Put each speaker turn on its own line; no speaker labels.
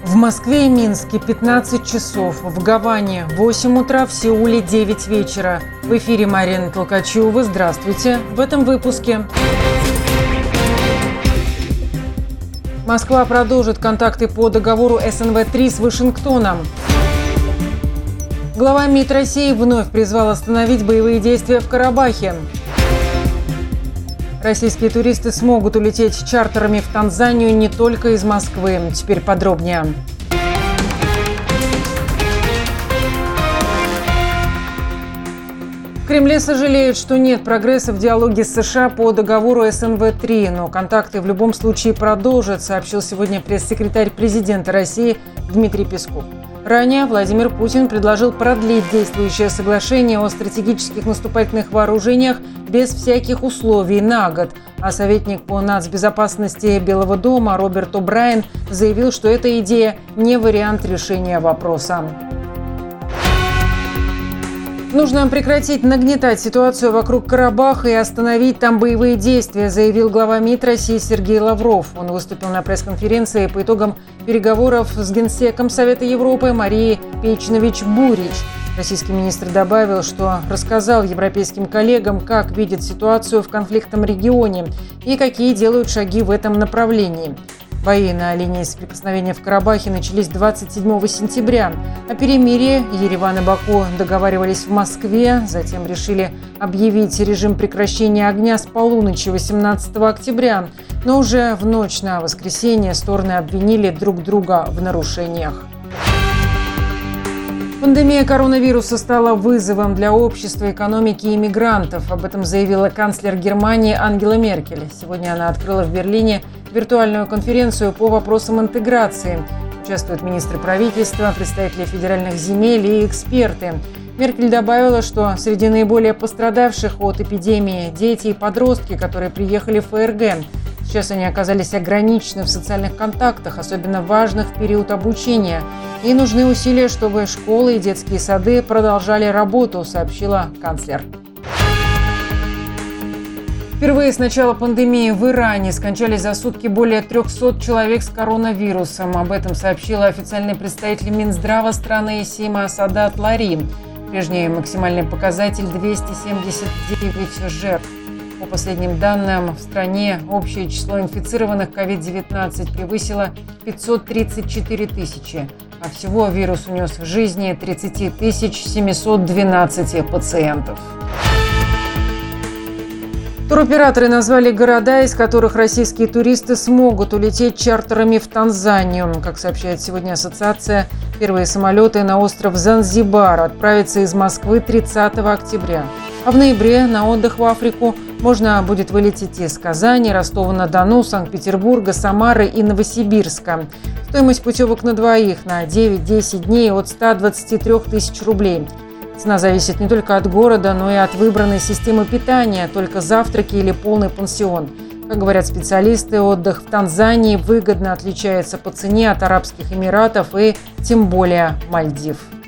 В Москве и Минске 15 часов, в Гаване 8 утра, в Сеуле 9 вечера. В эфире Марина Толкачева. Здравствуйте. В этом выпуске. Москва продолжит контакты по договору СНВ-3 с Вашингтоном. Глава МИД России вновь призвал остановить боевые действия в Карабахе. Российские туристы смогут улететь чартерами в Танзанию не только из Москвы. Теперь подробнее. В Кремле сожалеют, что нет прогресса в диалоге с США по договору СНВ-3, но контакты в любом случае продолжат, сообщил сегодня пресс-секретарь президента России Дмитрий Песков. Ранее Владимир Путин предложил продлить действующее соглашение о стратегических наступательных вооружениях без всяких условий на год. А советник по нацбезопасности Белого дома Роберт О'Брайен заявил, что эта идея не вариант решения вопроса. Нужно прекратить нагнетать ситуацию вокруг Карабаха и остановить там боевые действия, заявил глава МИД России Сергей Лавров. Он выступил на пресс-конференции по итогам переговоров с генсеком Совета Европы Марией Пейчнович-Бурич. Российский министр добавил, что рассказал европейским коллегам, как видит ситуацию в конфликтном регионе и какие делают шаги в этом направлении. Бои на линии соприкосновения в Карабахе начались 27 сентября. О перемирии Ереван и Баку договаривались в Москве, затем решили объявить режим прекращения огня с полуночи 18 октября. Но уже в ночь на воскресенье стороны обвинили друг друга в нарушениях. Пандемия коронавируса стала вызовом для общества, экономики и мигрантов. Об этом заявила канцлер Германии Ангела Меркель. Сегодня она открыла в Берлине виртуальную конференцию по вопросам интеграции. Участвуют министры правительства, представители федеральных земель и эксперты. Меркель добавила, что среди наиболее пострадавших от эпидемии дети и подростки, которые приехали в ФРГ. Сейчас они оказались ограничены в социальных контактах, особенно важных в период обучения. И нужны усилия, чтобы школы и детские сады продолжали работу, сообщила канцлер. Впервые с начала пандемии в Иране скончались за сутки более 300 человек с коронавирусом. Об этом сообщила официальный представитель Минздрава страны Сима Садат Лари. Прежний максимальный показатель – 279 жертв. По последним данным, в стране общее число инфицированных COVID-19 превысило 534 тысячи, а всего вирус унес в жизни 30 712 пациентов. Туроператоры назвали города, из которых российские туристы смогут улететь чартерами в Танзанию. Как сообщает сегодня ассоциация, первые самолеты на остров Занзибар отправятся из Москвы 30 октября. А в ноябре на отдых в Африку можно будет вылететь из Казани, Ростова-на-Дону, Санкт-Петербурга, Самары и Новосибирска. Стоимость путевок на двоих на 9-10 дней от 123 тысяч рублей. Цена зависит не только от города, но и от выбранной системы питания, только завтраки или полный пансион. Как говорят специалисты, отдых в Танзании выгодно отличается по цене от Арабских Эмиратов и тем более Мальдив.